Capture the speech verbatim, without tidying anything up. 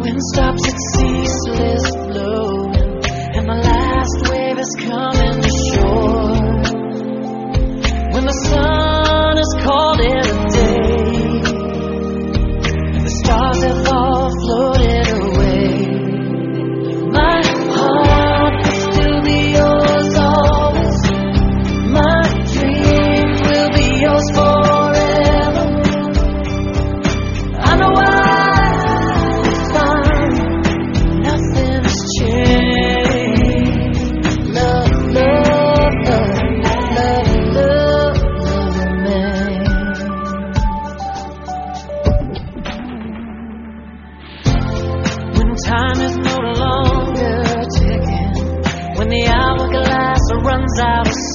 wind stops its ceaseless blowing, and the last wave is coming to shore. When the sun has called it a day, and the stars have all floated away, my heart will still be yours always. My dreams will be yours forever. I know I find nothing has changed. Love, love, love, love, love, love remains. When time is no longer ticking, when the hourglass runs out of